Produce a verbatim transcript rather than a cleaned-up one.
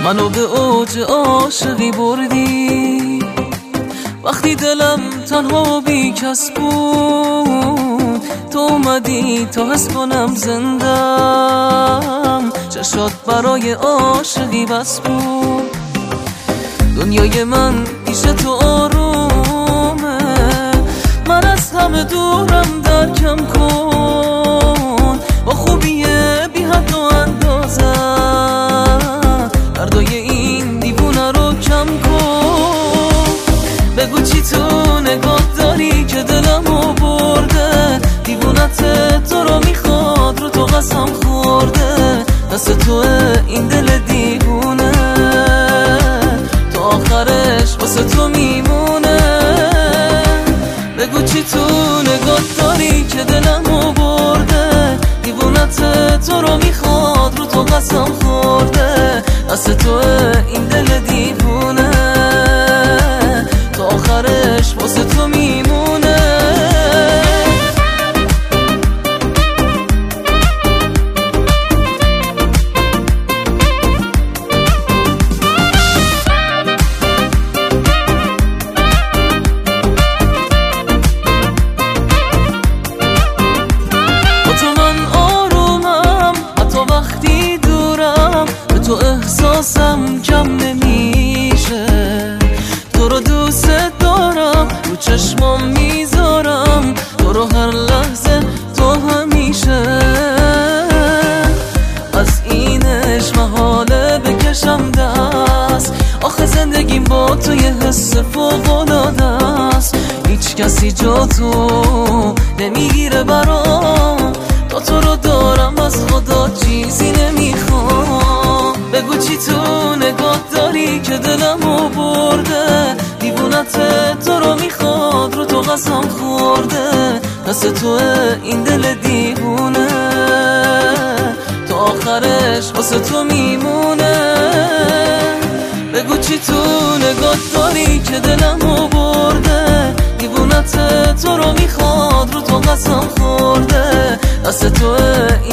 منو به اوج عاشقی بردی، وقتی دلم تنها و بی کس بود تو اومدی تا حس کنم زندم. چشات برای عاشقی بس بود، دنیای من پیش تو آرومه، من از همه دورم درکم کن، با خوبیه بی حد و اندازه دردای این دیوونه رو کم کن. بگو چی تو نگاه داری که دلمو برده، دیوونت تو رو میخواد رو تو قسم خورده، دست توه این دل دیوونه تا آخرش واسه تو میمونه. بگو چی تو نگاه داری که دلمو برده، دیوونت تو رو میخواد رو تو قسم خورده، دست توه این دل دیوونه تا آخرش واسه تو میمونه. تو احساسم کم نمیشه، تو رو دوست دارم رو چشمام میذارم، تو رو هر لحظه تو همیشه. از اینش محاله بکشم دست، آخه زندگیم با تو یه حس فوق‌العاده است، هیچ کسی جا تو نمیگیره برام، تا تو رو دارم از خدا چیزی نمیخوام. بگو چی تو نگاه داری که دلمو برده، دیوونت تو رو میخواد رو تو قسم خورده، دست توه این دل دیوونه تا آخرش واسه تو میمونه. بگو چی تو نگاه داری که دلمو برده، دیوونت تو رو میخواد رو تو قسم خورده، دست توه